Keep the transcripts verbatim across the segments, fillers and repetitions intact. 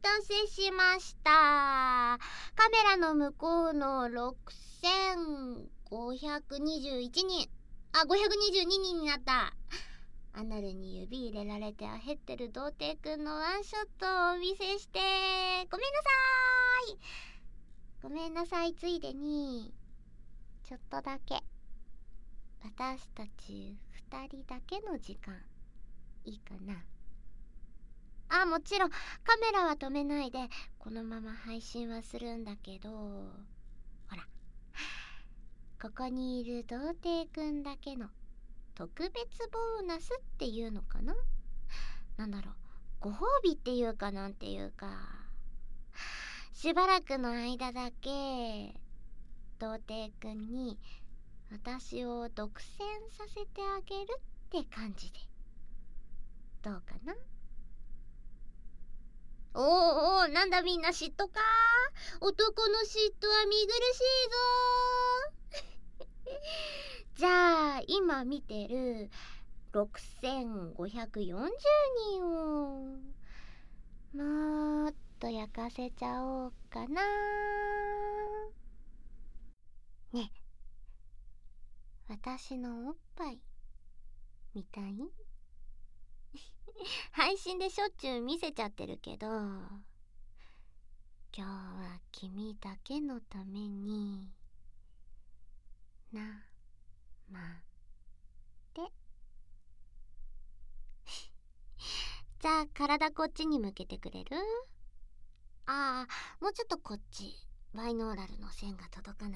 たせしました。カメラの向こうのろくせんごひゃくにじゅういちにん、あ、ごひゃくにじゅうににんになった。アナルに指入れられてあへってる童貞くんのワンショットをお見せしてごめんなさーい。ごめんなさいついでにちょっとだけ私たちふたりだけの時間いいかな。あ、もちろんカメラは止めないでこのまま配信はするんだけど、ほらここにいる童貞くんだけの特別ボーナスっていうのかな、なんだろう、ご褒美っていうかなんていうか、しばらくの間だけ童貞くんに私を独占させてあげるって感じでどうかな。おーおー、なんだみんな嫉妬か。男の嫉妬は見苦しいぞじゃあ今見てるろくせんごひゃくよんじゅうにんをもっと焼かせちゃおうかな。ねえ、私のおっぱい見たい配信でしょっちゅう見せちゃってるけど、今日は君だけのためになまでじゃあ体こっちに向けてくれる？ああ、もうちょっとこっち、バイノーラルの線が届かない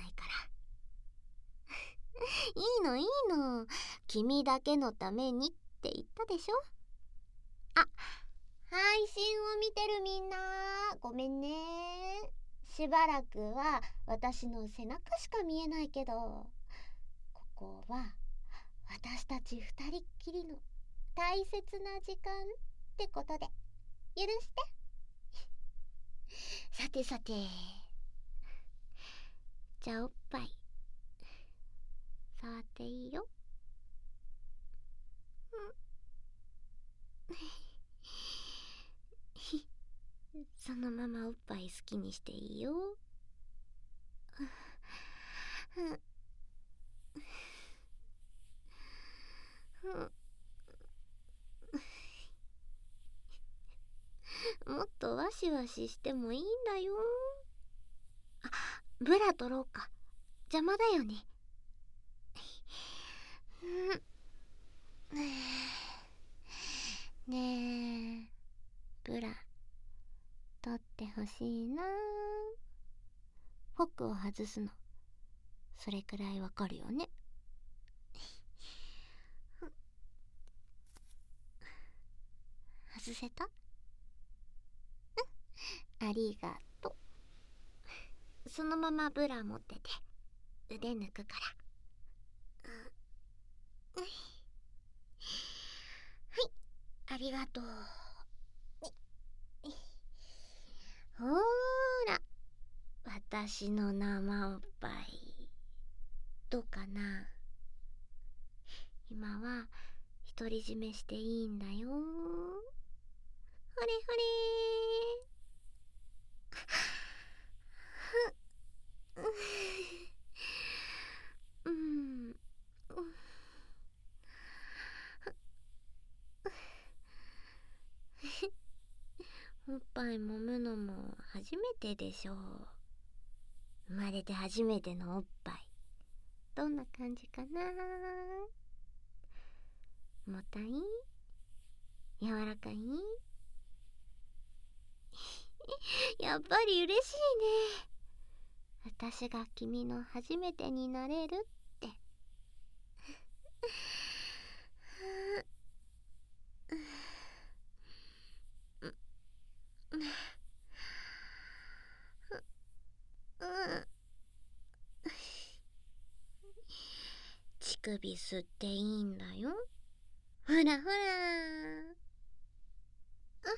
からいいのいいの、君だけのためにって言ったでしょ。あ、配信を見てるみんなごめんね。しばらくは私の背中しか見えないけど、ここは私たち二人っきりの大切な時間ってことで許してさてさて、じゃあおっぱい触っていいよ。そのままおっぱい好きにしていいよ。もっとワシワシしてもいいんだよ。あ、ブラ取ろうか、邪魔だよねねえ、ブラ取ってほしいな。ホックを外すのそれくらいわかるよね。外せた？ありがとう。そのままブラ持ってて腕抜くから。はい、ありがとう。ほーら、私の生おっぱいどうかな。今は独り占めしていいんだよ。ほれほれー。うんおっぱい揉むのも初めてでしょう。生まれて初めてのおっぱいどんな感じかな。重たい？柔らかい？やっぱり嬉しいね。私が君の初めてになれるって乳首吸っていいんだよ。ほらほら。あ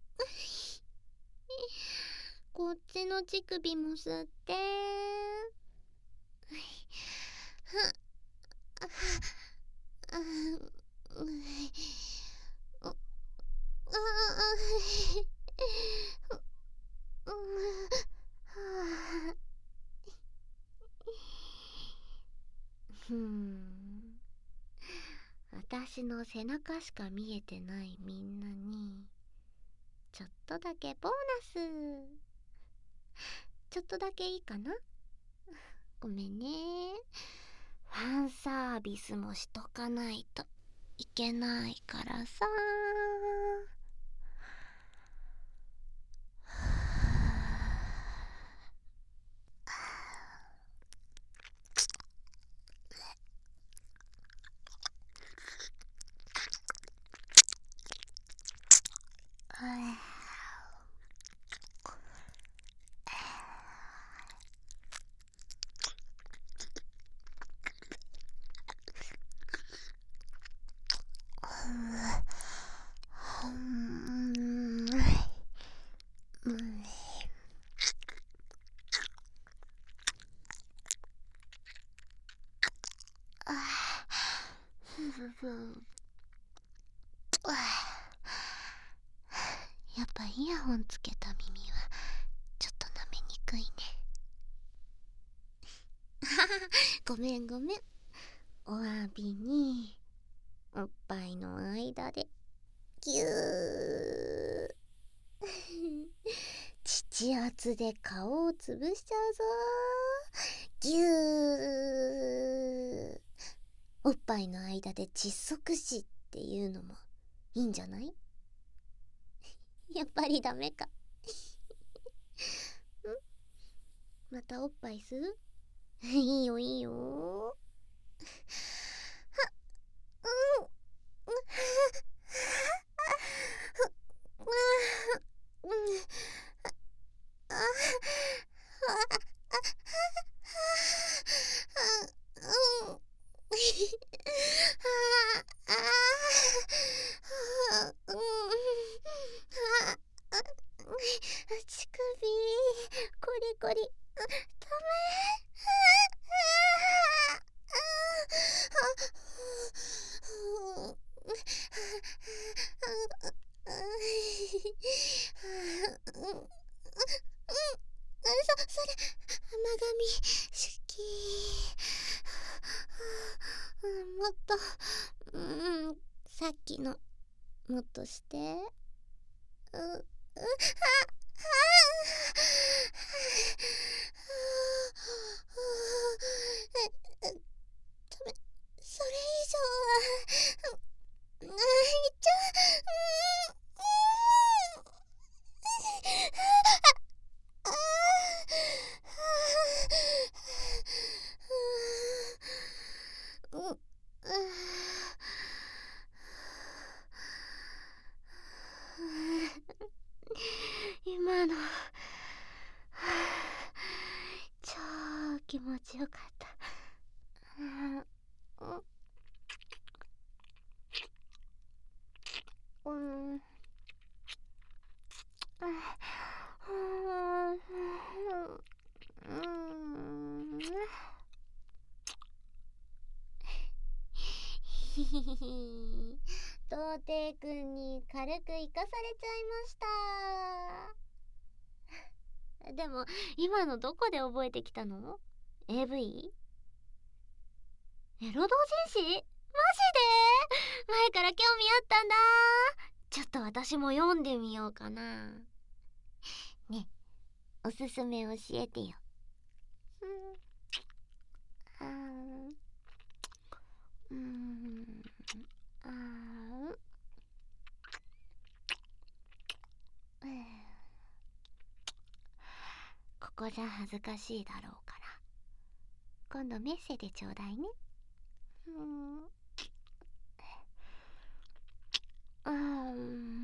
こっちの乳首も吸って。 ふん、私の背中しか見えてないみんなにちょっとだけボーナス、ちょっとだけいいかな。ごめんね。ファンサービスもしとかないといけないからさ。やっぱイヤホンつけた耳はちょっと舐めにくいね。ごめんごめん。お詫びにおっぱいの間でぎゅー父圧で顔をつぶしちゃうぞー。ぎゅー。おっぱいの間で窒息死っていうのもいいんじゃない？やっぱりダメか。ん？またおっぱいする？いいよいいよ。乳首コリコリダメ。そ、それ甘噛み好き。もっと、うん、さっきのもっとして。う、う、あ、ダメ、それ以上は、あ、いっちゃう。うん。今の超気持ちよかった。うん、うん、ひひひひ。童貞くんに軽く生かされちゃいました。でも今のどこで覚えてきたの？ エーブイ？ エロ同人誌？マジで？前から興味あったんだ。ちょっと私も読んでみようかな。ね、おすすめ教えてよ。うん、あー、うーん、あー、ここじゃ恥ずかしいだろうから今度メッセでちょうだいね。うーん、あー